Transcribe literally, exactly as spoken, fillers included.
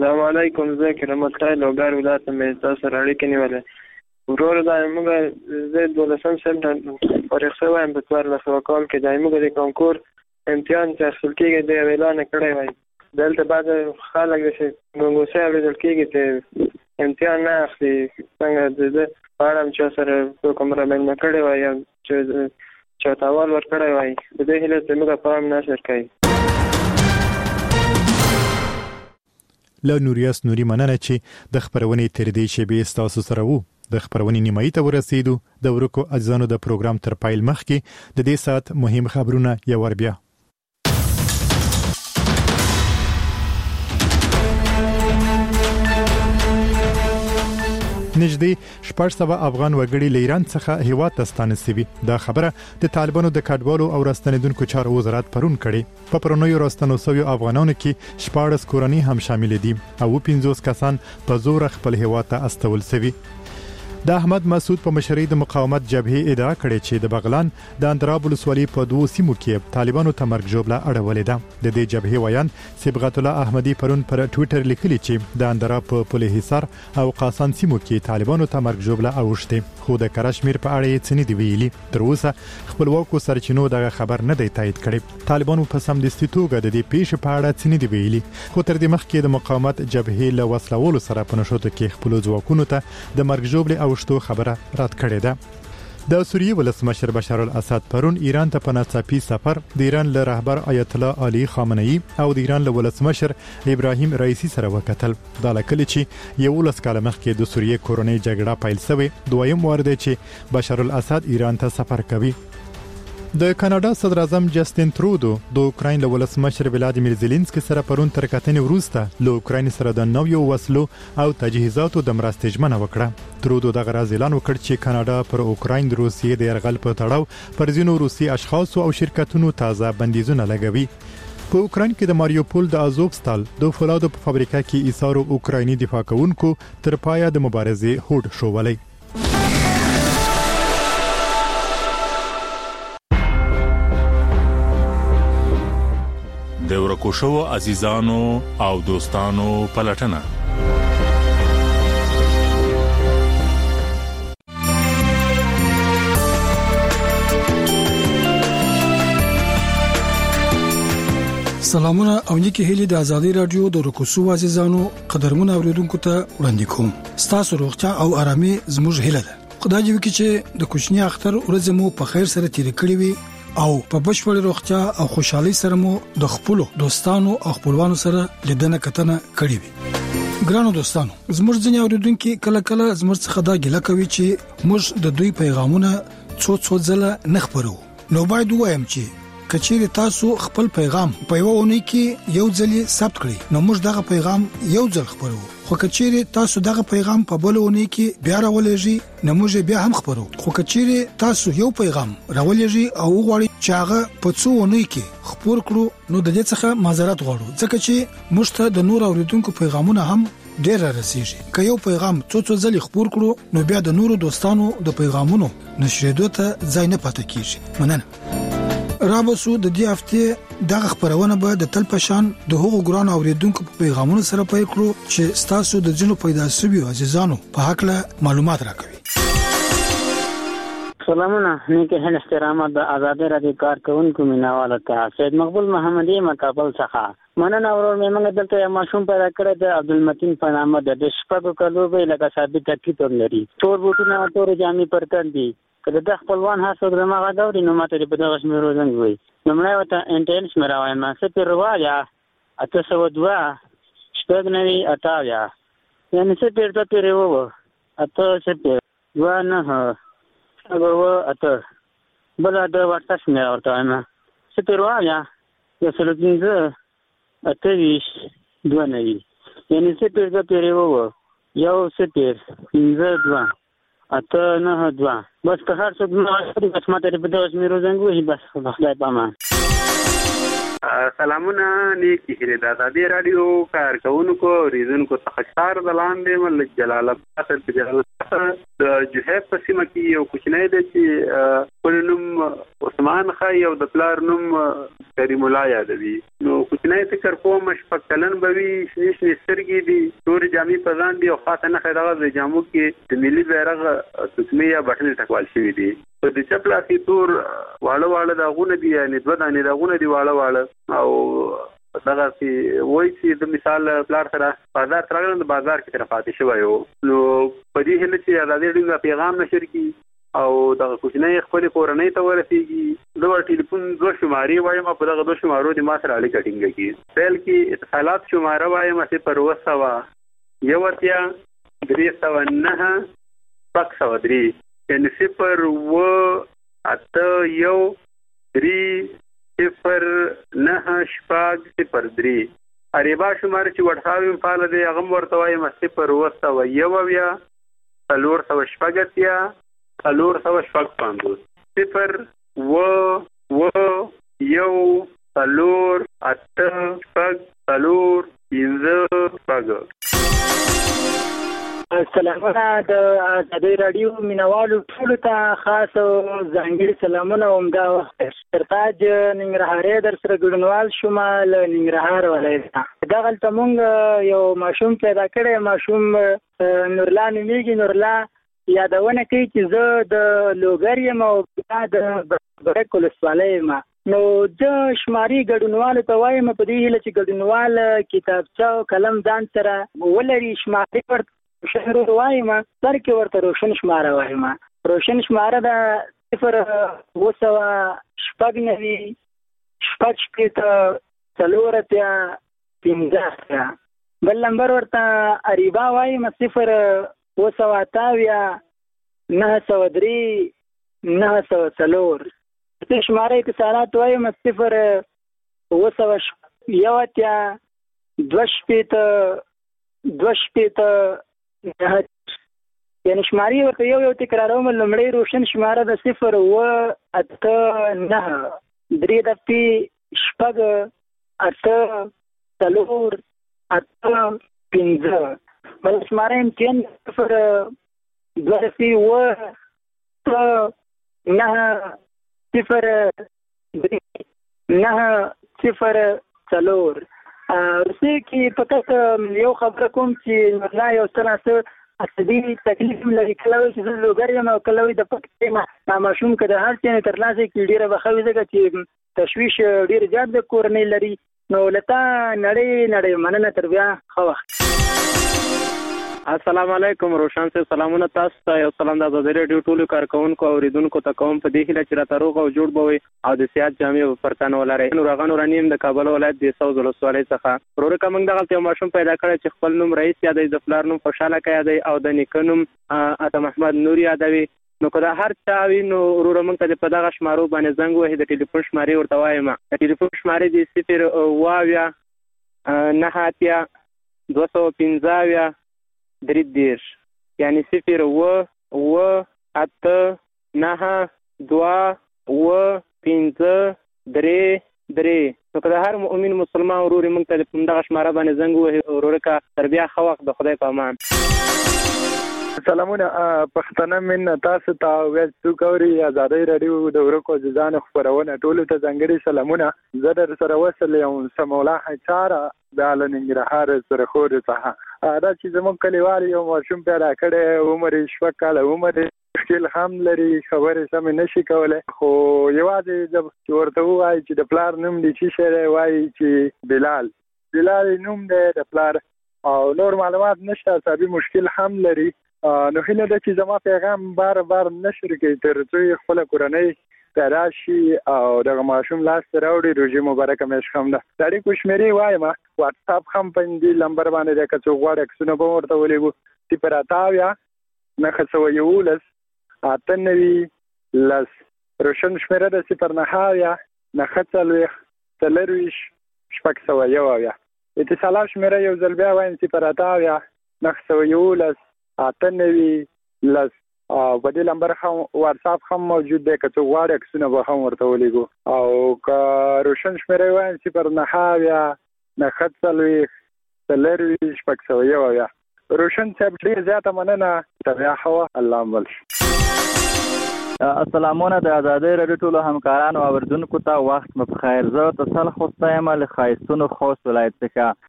السلام علیکم. زه کرم الله لوګر ولایت مې تاسو سره اړیکې نیولې. ورور دا موږ زه دولسم سم فارغ شوم په څوارلس سوه کال کې د موږ د کانکور امتحان چې اخیستل کېږي د اعلان کړی وای. دلته بعد خلک چې ګنګوسه اورېدل کېږي چې امتحان نه اخلي. څنګه د په اړه چې سره کوم رامنځته کړی وای چې چوتاوال ورکړی وای د دې هیله ته موږ پام نه شر کوي. له نوریاس نوري مننه چې د خبرونې تر دې شیبې ستاسو سره وو. د خبرونې نیمایي ته ورسېدو. د ورکو اجزانو د پروګرام تر پایل مخکې د دې ساعت مهم خبرونه یو ور بیا. نږدې شپږ سوه افغان وګړي له ایران څخه هیواد ته ستانه شوي. دا خبره د طالبانو د کډوالو او راستنیدونکو چارو وزارت پرون کړې. په پرونیو راستنو شویو افغانانو کې شپاړس کورنۍ هم شامل دي او پنځوس کسان په زور خپل هیواد ته استول شوي. د احمد مسعود په مشرۍ د مقاومت جبهې ادعا کړې چې د بغلان د اندراب ولسوالۍ په دوو سیمو کې طالبانو ته مرګ ژوبله اړولې ده. د دې جبهې ویان صبغت الله احمدي پرون پر ټوئیټر لیکلي چې د اندراب په پل حصار او قاسان سیمو کې طالبانو ته مرګ ژوبله اوښتې، خو د کشمیر په اړه یې څه نه دی ویلي. تر اوسه خپلواکو سرچینو دغه خبر نه دی تایید کړی. طالبانو په سمدستي توګه د دې پیښې په اړه څه نه دی ویلي، خو تر دې مخکې د مقاومت جبهې له وسلوالو سره په نښتو کې خپل ځواکونو ته د مرګ ژوبلې اوښتو خبره رد کړې ده. د سوریې ولسمشر بشار الاسد پرون ایران ته په ناڅاپي سفر د ایران له رهبر آیت الله علي خامنه‌ای او د ایران له ولسمشر ابراهیم رئیسی سره وکتل. دا لکه چې یولس کال مخکې د سوریې کورنۍ جګړه پیل شوې دویم وار دی چې بشار الاسد ایران ته سفر کوي. د کاناډا صدر اعظم جسټین ترودو د اوکراین له ولسمشر ولادیمیر زيلنسکي سره پرون تر کتنې وروسته له اوکراین سره د نویو وسلو او تجهیزاتو د مرستې ژمنه وکړه. ترودو دغه راز اعلان وکړ چې کاناډا پر اوکراین د روسیې د یرغل په تړاو پر ځینو روسي اشخاصو او شرکتونو تازه بندیزونه لګوي. په اوکراین کې د ماریوپول د ازوفستال د فولادو په فابریکه کې ایثارو اوکرایني دفاع کوونکو تر پایه د مبارزې هوډ شوولی. د ورکو شو عزیزانو او دوستانو پلټنه. سلامونه او نیکی هیلی د ازادي رادیو د ورکو شو عزیزانو قدرمن اوریدونکو ته وړاندې کوم. ستاسو روغتیا او آرامي زموږ هیله ده. خدای دې وکړي چې د کوچنی اختر ورځ مو په خیر سره تیر کړی وي او په بشپړ روغتیا او خوشحالي سره مو د خپل دوستانو او خپلوانو سره لیدنه کتنه کړې وي. ګرانو دوستانو، زموږ ځینې اوریدونکو کله کله زموږ څخه دا ګیله کوي چې موږ د دوی پیغامونه څو څو ځله نه خبرو. نو باید وایم چې کچېره تاسو خپل پیغام په یو اونۍ کې یو ځل ثبت کړئ نو موږ دغه پیغام یو ځل خبرو. خو کچېره تاسو دغه پیغام په بل اونۍ کې بیا راولېږئ نو موږ بیا هم خبرو. خو کچېره تاسو یو پیغام راولېږئ او غواړئ چې هغه په څو اونۍ کې خبر کړو نو د دې څخه معذرت غواړو، ځکه چې موږ ته د نور اوریدونکو پیغامونه هم ډیر رسیږي. که یو پیغام څو څو ځل خبر کړو نو بیا د نورو دوستانو د پیغامونو نشریدو ته ځای نه پاتې کیږي. مننه. رابسو د دې هفته دغه خبرونه به د تل پشان د هغو ګران اوریدونکو په پیغامونو سره پیل کړو چې تاسو د جنو پیدا شوی عزیزانو په حق له معلومات راکوي. سلامونه، نیکه هل احترامات د آزادی رادیو کارکونکو میناواله ته سید مقبول محمدی مکابل څخه مننه. ورور مې موږ دلته یو ماشوم پیدا کړی د عبدالمتین په نامه د شپږو کلو به لکه ثابت کیتوب لري، تور بوټونه او تور جامې پر تن دي. کله د خپلوان هڅه درمه غاډوري نو ماته په دغه شمیرو زنګ وي. نمړای وته انټینس مې راوای ما څه پیروا یا اته سو دوا شپږ نوي اټاویا یعنی څه پیرته پیرو اته څه پیر دوا نه هغه و اته بل د واتس مې ورته ما څه پیروا یا یو څه لږه اته ویش دوا نوي یعنی څه پیرته پیرو یو څه پیر پنځه دوا اته نه دوا بس که هر څه نو بس ماته په دغه شمیرو زنګ وي بس خدای پامان. سلامونه، نیکی هیله د ازادي رادیو کارکونکو اوریدونکو څخه چار د لاندې ملک جلال آباد په جلال څخه د جوهیب په سیمه کې یو کوچنی دی چې خپل نوم عثمان خای او د پلار نوم کریم الله یادوي. نو کوچنی فکر کوم شپږ کلن به وي، شنې شنې سترګې دي، تورې جامې په ځان دي او خاصه نښه دغه د جامو کې د ملي بیرغ تسمې یا بټنې ټکوال شوي دي. په د چپ لاس کې تور واړه واړه داغونه دي، یعنې دوه دانې داغونه دي واړه واړه. او دغه چې وایي چې د مثال پلار سره بازار ته راغلم، د بازار کې تر پاتې شوی و. نو په دې هیله چې ازادي راډیو پیغام نشر کړي او دغه کوچنی خپلې کورنۍ ته ورسېږي، د ټلیفون دوه شمارې وایم، په دغه دوه شمارو د ما سره اړیکه ټینګه کړي. پیل کې اتصالات شماره وایم صفر اوه سوه یو اتیا درې سوه نهه شپږ سوه درې، یعنې صفر اوه اته یو درې صفر نه شپږ صفر درې. اریبا شماره چې وټساپ یې فعال دی هغه هم ورته وایم صفر اوه سوه یو اویا څلور سوه شپږ اتیا څلور سوه شپږ پنځوس صفر اوه اوه یو څلور اته شپږ څلور پنځه شپږ. سلامونه د ازادي راډیو مینوالو ټولو ته خاص او ځانګړي سلامونه. همدا وخت سرتاج ننګرهاري در سره ګډونوال شوم له ننګرهار ولایت څخه. دغلته مونږ یو ماشوم پیدا کړی، ماشوم نورلا نومیږي. نورلا یادونه کوي چې زه د لوګر یم او بیا د برک ولسوالۍ یم. نو د شماري ګډونوالو ته وایم په دې هیله چې ګډونوال کتابچه او قلم ځان سره ولري. شماري ورته روشن وایم، سر کې ورته روشن شماره وایم. روشن شماره ده صفر اوه سوه شپږ نوي شپږ شپېته څلور اتیا پنځه اتیا. بل نمبر ورته اریبا وایم صفر اوه سوه اته اویا نهه سوه درې نهه سوه څلور. د شماره اتصالات وایم صفر اوه سوه یو اتیا دوه شپېته دوه شپېته نه. یعنې شماري ورته یو یو تکراروم. لومړی روشن شماره د صفر اوه اته نهه درې دفتې شپږ اته څلور اته پنځه. بل شماره امتیان صفر دوه دفتې اوه اته نهه صفر درې نهه صفر څلور. روسي کې فقط یو خبره کوم چې نورلا یو څه څه عصبي تکلیف لري. کله وایي چې زه لوګر یم او کله وایي د پټ یم. دا ماشوم که د هر څه نه ترلاسه کړي ډېره به ښه وي، ځکه چې تشویش ډېر زیات د کورنۍ لري. نو له تا نړۍ نړۍ مننه. تر بیا ښه وخت. السلام علیکم روشن صاحب، سلامونه تاسو ته. یو سلام د ازادي راډیو ټولو کارکونکو او اوریدونکو ته کوم په دې هیله چې راته روغ او جوړ به وي او د صحت جامې پر تن ولرئ. نور هغه نورانیم د کابل ولایت د سوز ولسوالۍ څخه. ورور که موږ دغلته یو ماشوم پیدا کړی چې خپل نوم رئیس یادوي، د پلار نوم خوشحاله که یادوي او د نیکه نوم عطا محمد نور یادوي. نو که دا هر چا وي نو وروره موږ ته په دغه شمارو باندې زنګ وهي. د ټلیفون شمارې ورته وایم. د ټلیفون شمارې د صفر اوه اویا نهه اتیا دوه سوه پنځه اویا درې دېرش، یعنې صفر اوه اوه اته نهه دوه اوه پنځه درې درې. نو که د هر مؤمن مسلمان ورور موږ ته په دغه شماره باندې زنګ ووهي وروره که تر بیا ښه وخت. د خدای په امان. سلامونه پښتانه من تاسو ته ویل څوک اوري ازادي راډیو د ورکو ځان خبرونه ټولو ته ځانګړي سلامونه. زه در سره وصل یم سمولا حچاره د ننګرهار سره خور څخه. دا چې زموږ کلیوال یو ماشوم پیدا کړی، عمر یې شپږ کاله عمر، مشکل هم لري، خبرې سمې نشي کولی. خو یوازې چې ورته ووایي چې د پلار نوم دی څه شی دی، وایي چې بلال بلال نوم دی د پلار، او نور معلومات نشته. عصبي مشکل هم لري. نو هیله ده چې زما پیغام بار بار نشر کړي تر څو یې خپله کورنۍ پیدا شي او دغه ماشوم لاس ته راوړي. روژې مبارکه میاشت هم ده. د اړیکو شمېرې وایم، واټساپ هم په دې نمبر باندې دی، که څوک غواړي عکسونه به ورته ولېږو. صفر اته اویا نهه سوه یولس اته نوي لس. روشن شمېره ده صفر نهه اویا نهه څلوېښت څلرویشت شپږ سوه یو اویا. اتصالات شمېره یو ځل بیا وایم صفر اته اویا نهه سوه یولس اته نوي لس. او په دې نمبر هم واتساپ هم موجود دی، که څوک غواړي عکسونه به هم ورته ولېږو. او که روشن شمېره وایم صفر نهه اویا نهه څلوېښت څلرویشت شپږ سوه یو اویا. روشن صاحب ډیر زیاته مننه. تبع هوا الله مل. السلامونه د آزادۍ رادیو ټولو همکارانو او اوریدونکو ته وخت مو بخیر. زه تسل خوسته یم له خایستونو خوست ولایت څخه.